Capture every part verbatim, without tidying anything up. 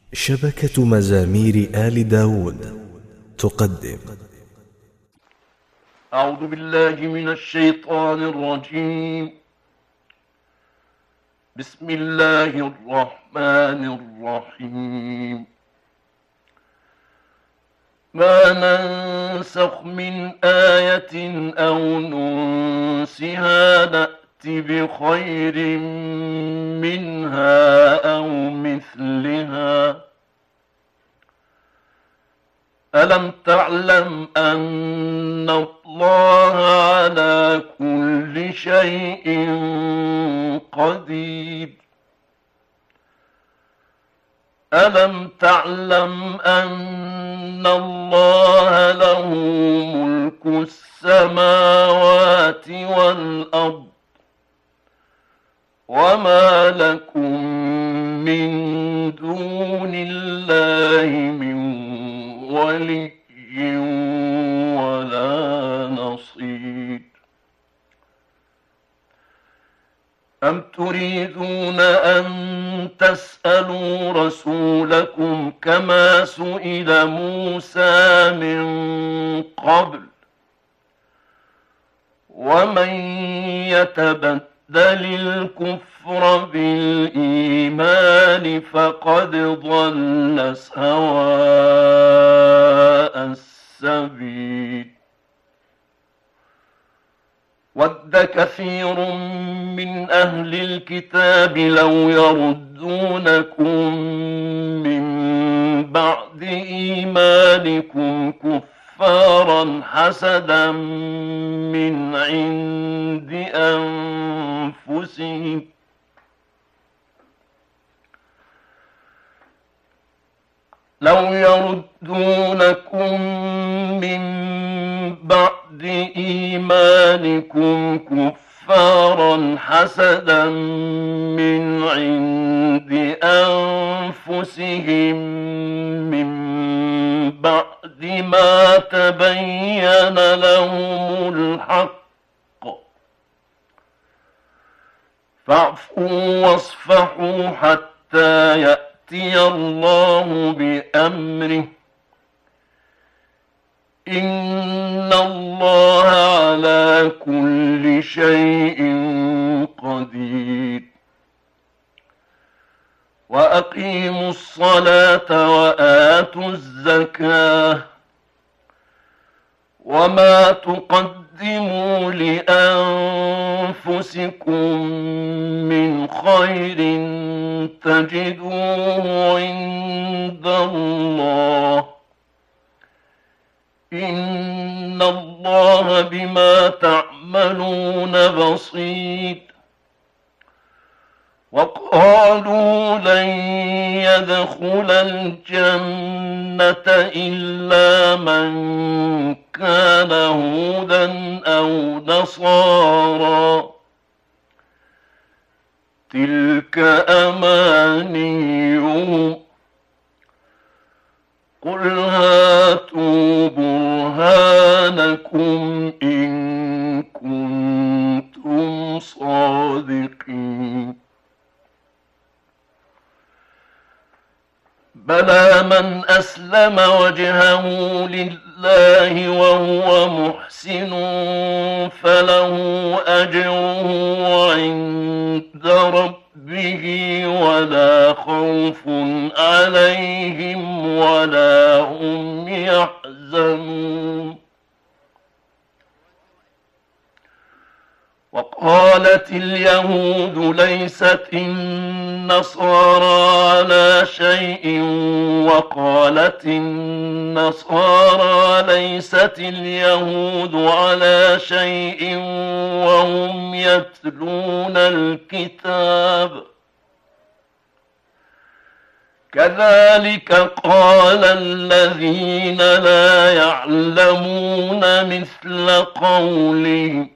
شبكة مزامير آل داود تقدم. أعوذ بالله من الشيطان الرجيم. بسم الله الرحمن الرحيم. ما ننسخ من آية أو ننسها نأت بخير منها أو مثلها. ألم تعلم أن الله على كل شيء قدير. ألم تعلم أن الله له ملك السماوات والأرض وما لكم من دون الله من ولي ولا نصير. أم تريدون أن تسألوا رسولكم كما سئل موسى من قبل ومن يتبدل الكفر بالإيمان فقد ضل سواء السبيل. ود كثير من أهل الكتاب لو يردونكم من بعد إيمانكم كفارا حسدا من عند أنفسهم لو يردونكم من بعد إيمانكم كفارا حسدا من عند أنفسهم من بعد ما تبين لهم الحق فاعفوا واصفحوا حتى يأتي الله بأمره إن الله على كل شيء قدير. وأقيموا الصلاة وآتوا الزكاة وما تقدموا لأنفسكم من خير تجدوه عند الله إن الله بما تعملون بصير. وقالوا لن يدخل الجنة إلا من كان هودا أو نصارى تلك أمانيهم قل هاتوا برهانكم إن كنتم صادقين. بلى من أسلم وجهه لله وهو محسن فله أجره عند ربه ولا خوف عليهم ولا هم يحزنون. وقالت اليهود ليست النصارى على شيء وقالت النصارى ليست اليهود على شيء وهم يتلون الكتاب كذلك قال الذين لا يعلمون مثل قولهم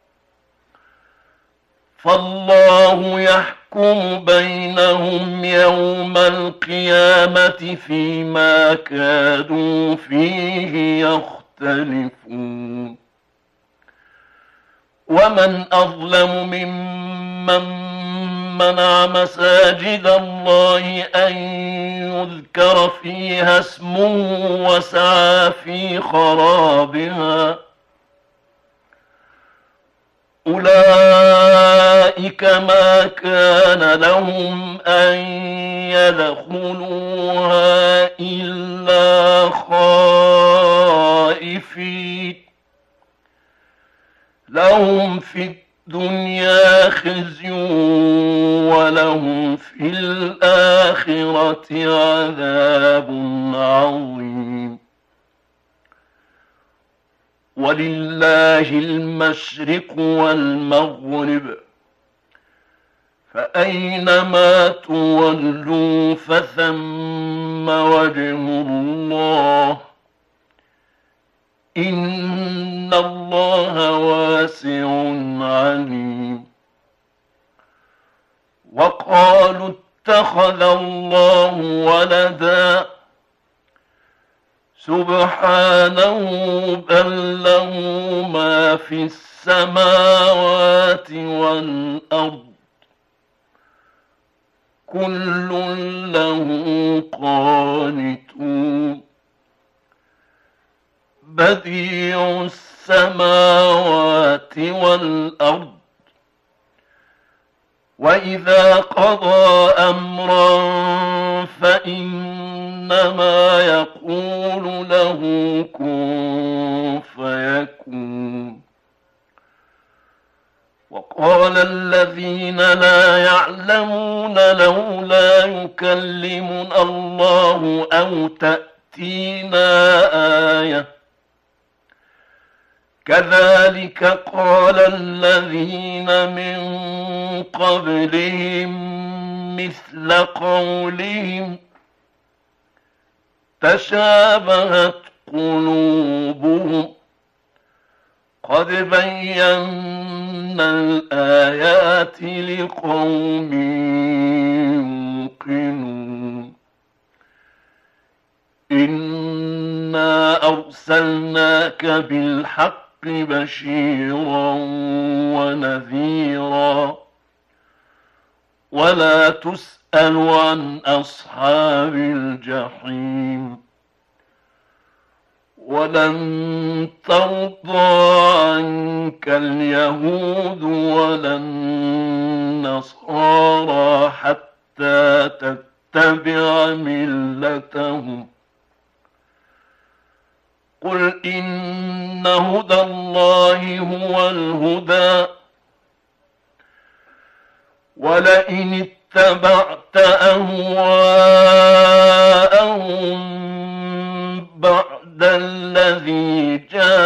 فالله يحكم بينهم يوم القيامة فيما كانوا فيه يختلفون. ومن أظلم ممن منع مساجد الله أن يذكر فيها اسمه وسعى في خرابها أولئك ما كان لهم أن يدخلوها إلا خائفين لهم في الدنيا خزي ولهم في الآخرة عذاب عظيم ولله المشرق والمغرب فأينما تولوا فثم وجه الله إن الله واسع عليم وقالوا اتخذ الله ولدا سبحانه بل له ما في السماوات والأرض كل له قانتون بديع السماوات والأرض وإذا قضى أمرا فإنما يقول له كن فيكون وقال الذين لا يعلمون لولا يكلمنا الله أو تأتينا آية كذلك قال الذين من قبلهم مثل قولهم تشابهت قلوبهم قد بينا الآيات لقوم يوقنون إنا أرسلناك بالحق بشيرا ونذيرا ولا تسأل عن أصحاب الجحيم ولن ترضى عنك اليهود ولا النصارى حتى تتبع ملتهم قل إن هدى الله هو الهدى ولئن اتبعت أهواءهم بعد الذي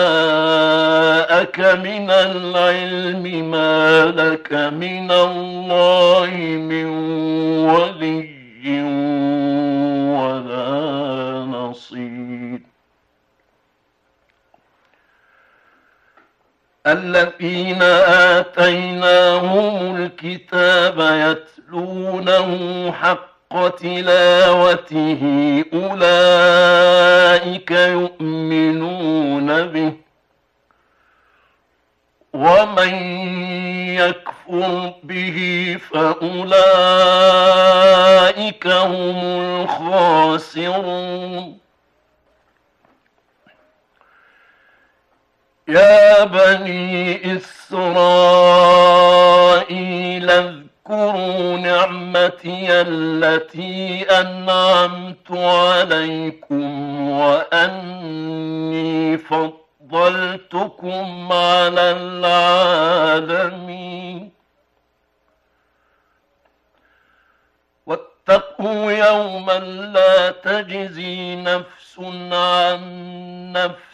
جاءك من العلم ما لك من الله من ولي ولا نصير الذين آتيناهم الكتاب يتلونه حق تلاوته أولئك يؤمنون به ومن يكفر به فأولئك هم الخاسرون يا بني إسرائيل اذكروا نعمتي التي أنعمت عليكم وأني فضلتكم على العالمين واتقوا يوما لا تجزي نفس عن نفس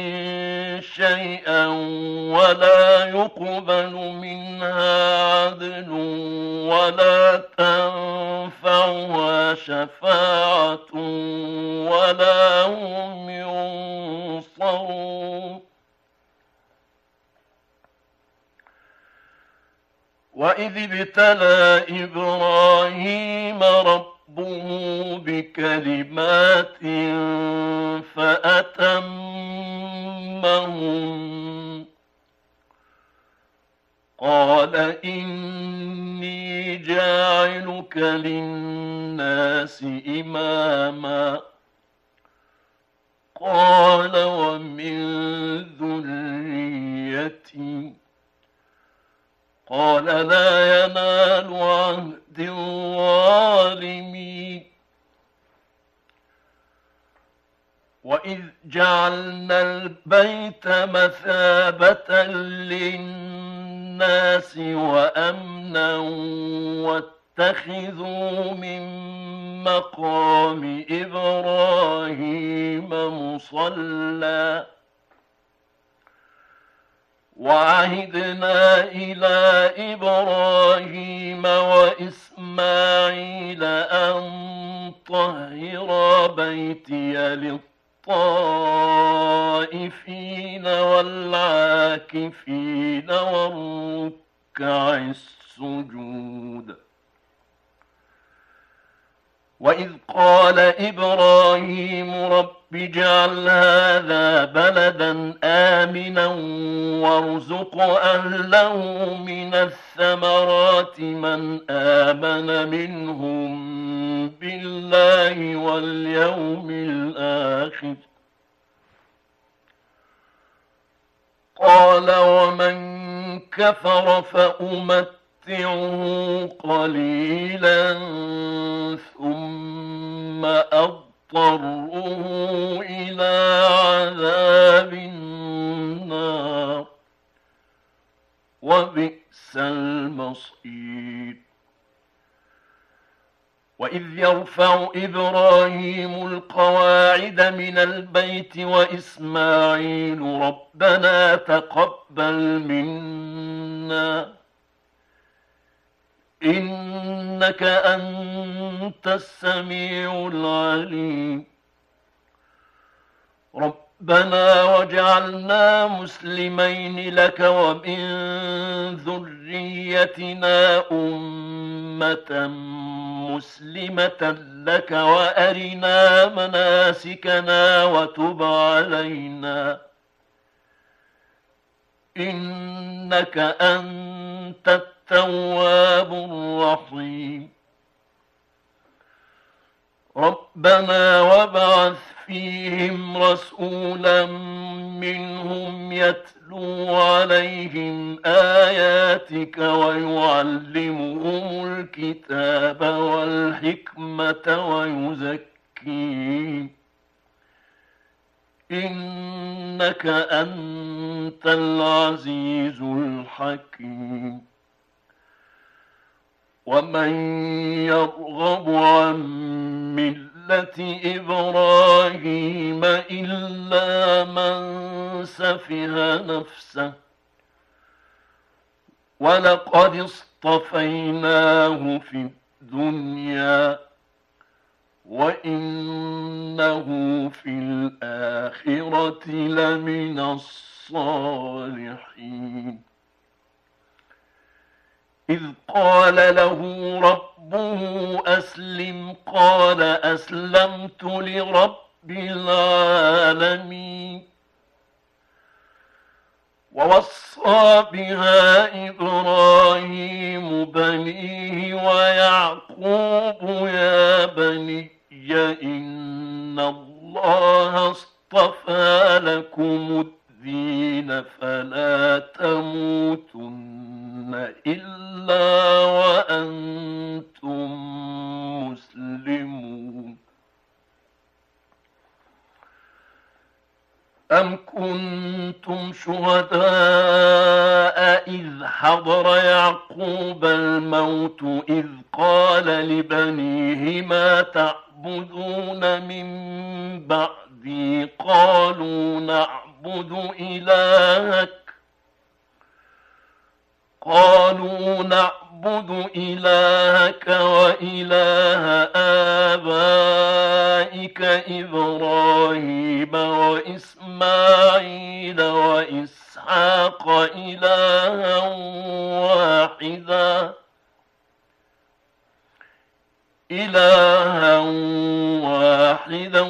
شيئا ولا يقبل منها عدل ولا تنفعها شفاعة ولا هم ينصرون وإذ ابتلى إبراهيم ربه بكلمات فأتمهم قال إني جاعلك للناس إماما قال ومن ذريتي قال لا ينال عهد الظالمين وإذ جعلنا البيت مثابة للناس وأمنا واتخذوا من مقام إبراهيم مصلى وعهدنا إلى إبراهيم وإسماعيل أن طهرا بيتي للطائفين والعاكفين والركع السجود وإذ قال إبراهيم رب اجعل هذا بلدا آمنا وارزق أهله من الثمرات من آمن منهم بالله واليوم الآخر قال ومن كفر فأمتعه قليلا ثم أضطره إلى عذاب النار وبئس المصير وإذ يرفع إبراهيم القواعد من البيت وإسماعيل ربنا تقبل منا إنك أنت السميع العليم ربنا وجعلنا مسلمين لك ومن ذريتنا أمة مسلمة لك وأرنا مناسكنا وتب علينا إنك أنت التواب الرحيم ربنا وابعث فيهم رسولا منهم يتلو عليهم آياتك ويعلمهم الكتاب والحكمة ويزكيهم إنك أنت العزيز الحكيم ومن يرغب عن ملة إبراهيم إلا من سفه نفسه ولقد اصطفيناه في الدنيا وإنه في الآخرة لمن الصالحين إذ قال له ربه أسلم قال أسلمت لرب العالمين ووصى بها إبراهيم بنيه ويعقوب يا بني إن الله اصطفى لكم الدين فلا تموتن إلا وأنتم مسلمون أم كنتم شهداء إذ حضر يعقوب الموت إذ قال لبنيه ما تعبدون من بعدي قالوا نعبد إلهك قالوا نعبد إلهك وإله آبائك إبراهيم وإسماعيل وإسحاق إلها واحدا إلها واحدا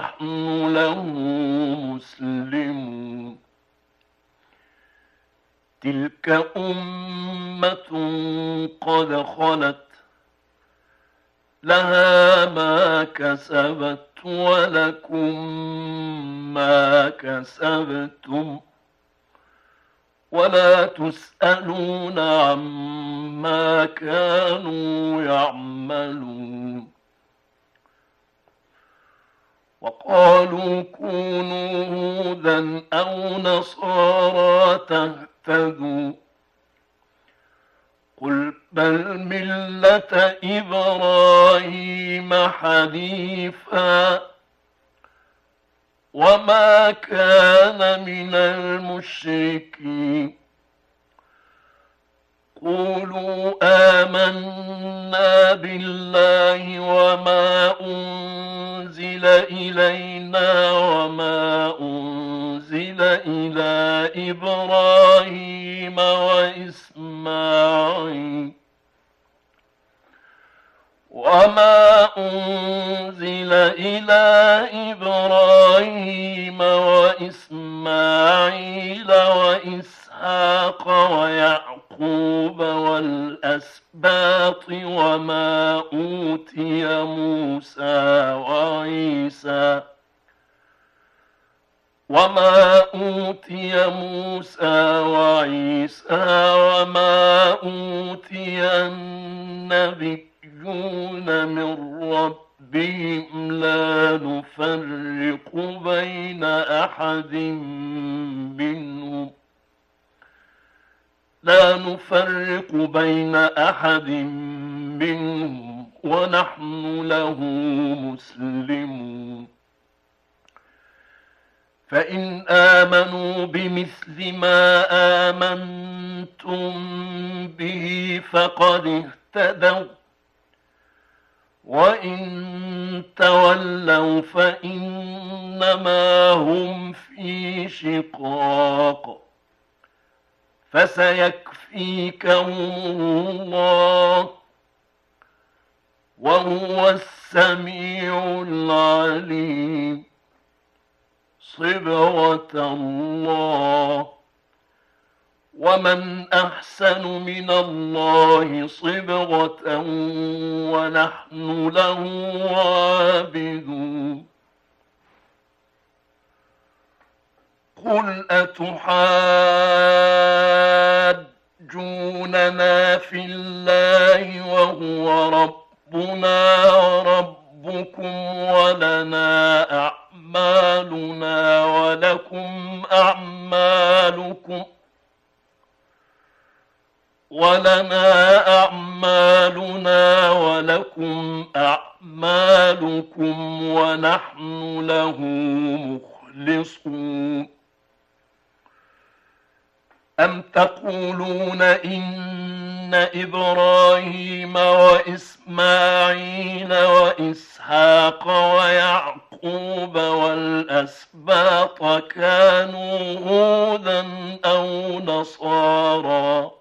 ونحن له مسلمون تلك أمة قد خلت لها ما كسبت ولكم ما كسبتم ولا تسألون عما كانوا يعملون. وقالوا كونوا هودا أو نصارى تهتدوا قل بل ملة إبراهيم حنيفا وما كان من المشركين. قولوا آمنا بالله وما أنزل إلينا وما أنزل إلى إبراهيم وإسماعيل وما أنزل إلى إبراهيم وإسماعيل وإسحاق ويعقوب والأسباط وما أوتي موسى وعيسى وما أوتي موسى وعيسى وما أوتي النبي من ربهم لا نفرق بين أحد منهم لا نفرق بين أحد منهم ونحن له مسلمون. فإن آمنوا بمثل ما آمنتم به فقد اهتدوا وإن تولوا فإنما هم في شقاق فسيكفيكهم الله وهو السميع العليم. صبغة الله ومن أحسن من الله صبغة ونحن له عابدون. قل أتحاجوننا في الله وهو ربنا وربكم ولنا أعمالنا ولكم أعمالكم ولنا أعمالنا ولكم أعمالكم ونحن له مخلصون. أم تقولون إن إبراهيم وإسماعيل وإسحاق ويعقوب والأسباط كانوا هودا أو نصارى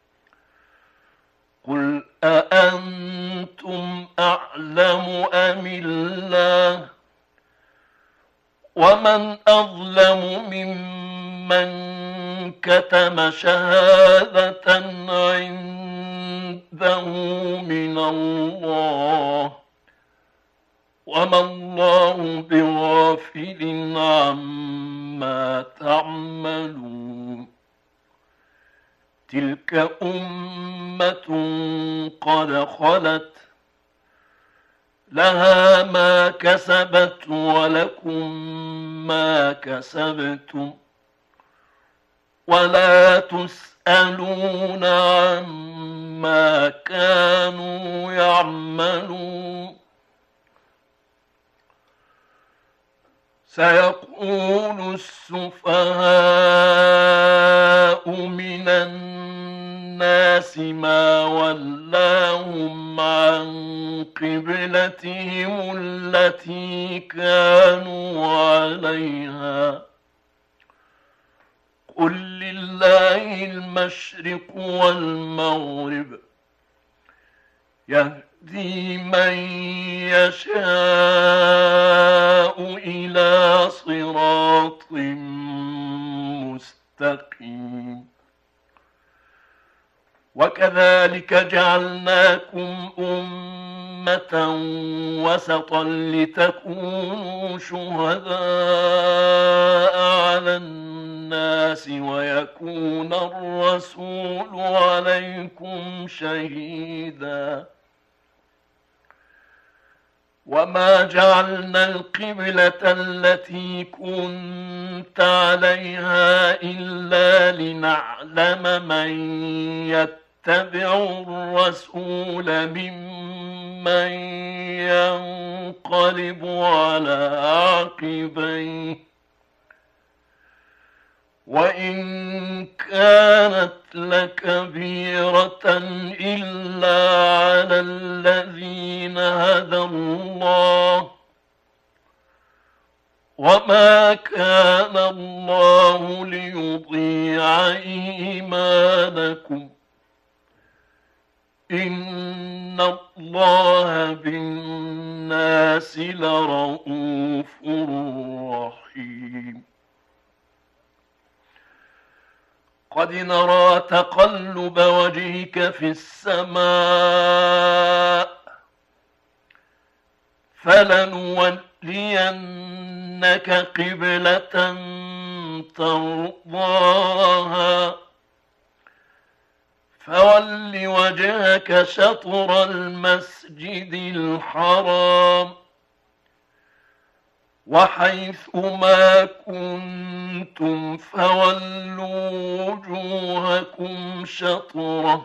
قل أأنتم أعلم أم الله ومن أظلم ممن كتم شهادة عنده من الله وما الله بغافل عما تعملون. تلك أمة قد خلت لها ما كسبت ولكم ما كسبتم ولا تسألون عما كانوا يعملون. سيقول السفهاء من الناس ما ولاهم عن قبلتهم التي كانوا عليها قل لله المشرق والمغرب يهدي من يشاء إلى صراط مستقيم. وكذلك جعلناكم أمة وسطا لتكونوا شهداء على الناس ويكون الرسول عليكم شهيدا. وما جعلنا القبلة التي كنت عليها إلا لنعلم من يتبع الرسول ممن ينقلب على عقبيه، وإن كانت لكبيرة إلا على الذين هدى الله، وما كان الله ليضيع إيمانكم، إن الله بالناس لرءوف رحيم. قد نرى تقلب وجهك في السماء، فلنولينك قبلة ترضاها، فول وجهك شطر المسجد الحرام، وحيث ما كنتم فولوا وجوهكم شطرة،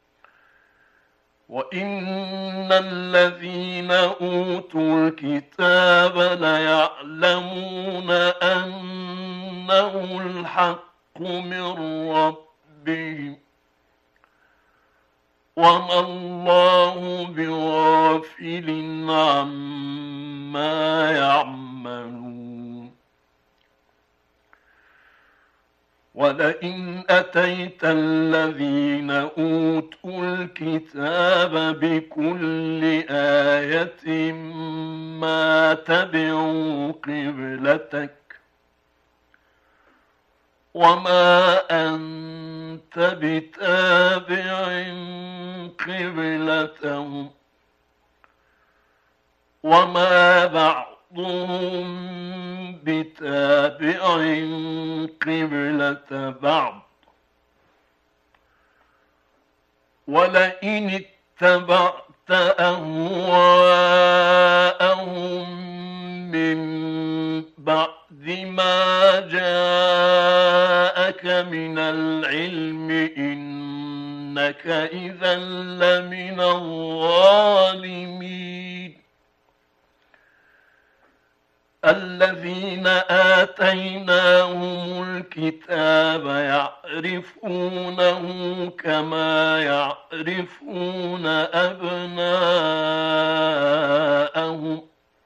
وإن الذين أوتوا الكتاب ليعلمون أنه الحق من ربهم، وما الله بغافل عما يعملون. ولئن أتيت الذين أوتوا الكتاب بكل آية ما تبعوا قبلتك، وما أنت بتابع قبلتهم، وما بعضهم بتابع قبلة بعض، ولئن اتبعت أهواءهم من بعد ما جاءك من العلم إنك إذا لمن الظالمين. الذين آتيناهم الكتاب يعرفونه كما يعرفون أبناءهم،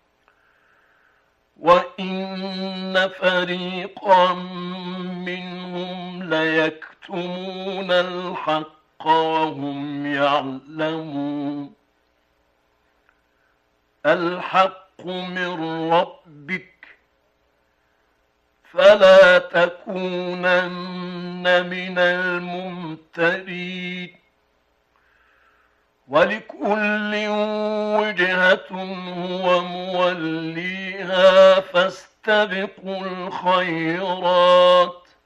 وإن فريقا منهم ليكتمون الحق وهم يعلمون. الحق من ربك، فلا تكونن من الممترين. ولكل وجهة هو موليها، فاستبقوا الخيرات،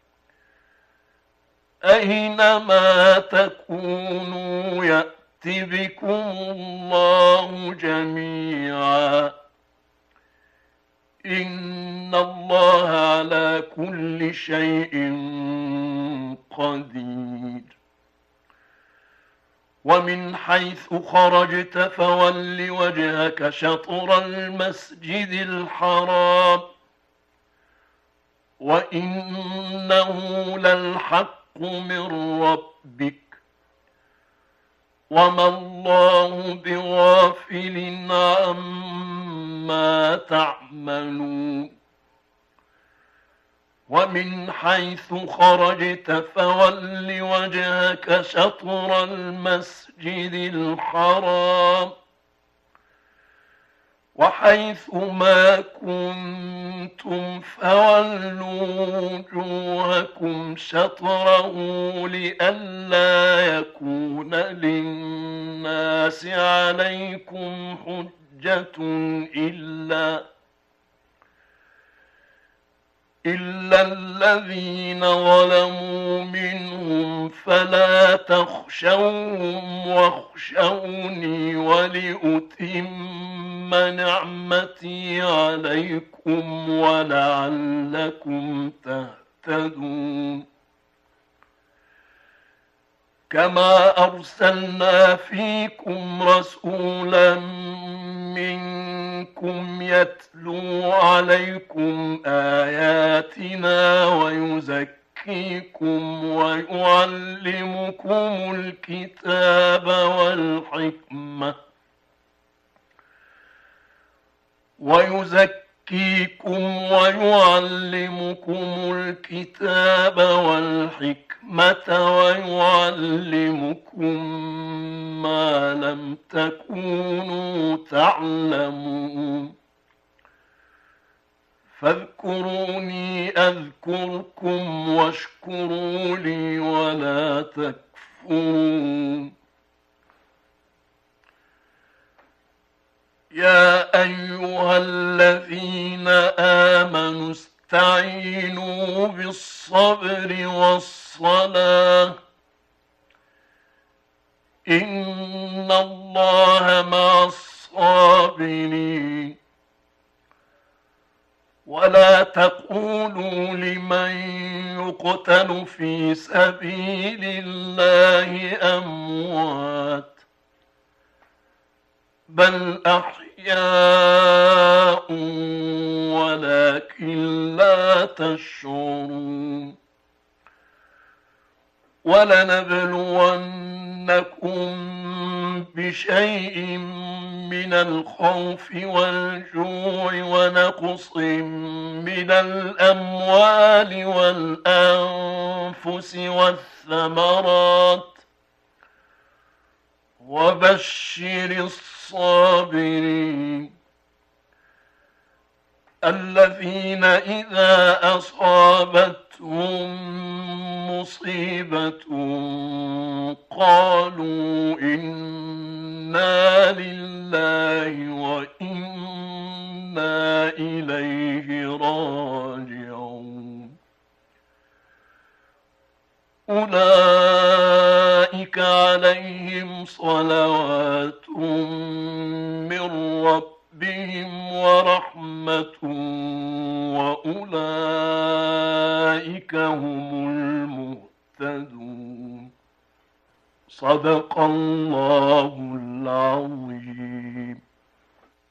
أينما تكونوا يأت بكم الله جميعا، إن الله على كل شيء قدير. ومن حيث خرجت فول وجهك شطر المسجد الحرام، وإنه للحق من ربك، وما الله بغافل عما تعملون. ومن حيث خرجت فول وجهك شطر المسجد الحرام، وحيث ما كنتم فولوا وجوهكم شطره لئلا يكون للناس عليكم حجة إلا إلا الذين ظلموا منهم فلا تخشوهم واخشوني ولأتم نعمتي عليكم ولعلكم تهتدون كما أرسلنا فيكم رسولا منكم يتلو عليكم آياتنا ويزكيكم ويعلمكم الكتاب والحكمة ويزكيكم ويعلمكم الكتاب والحكمة ويعلمكم ما لم تكونوا تعلمون فاذكروني أذكركم واشكروا لي ولا تكفرون يا أيها الذين آمنوا استعينوا بالصبر والصلاة إن الله مع الصابرين ولا تقولوا لمن يقتل في سبيل الله أموات بل أحياء ولكن لا تشعرون ولنبلونكم بشيء من الخوف والجوع ونقص من الأموال والأنفس والثمرات وبشر الصابرين الذين إذا أصابتهم مصيبة قالوا إنا لله وإنا إليه راجعون أولئك عليهم صلوات من ربهم ورحمة وأولئك هم المهتدون صدق الله العظيم.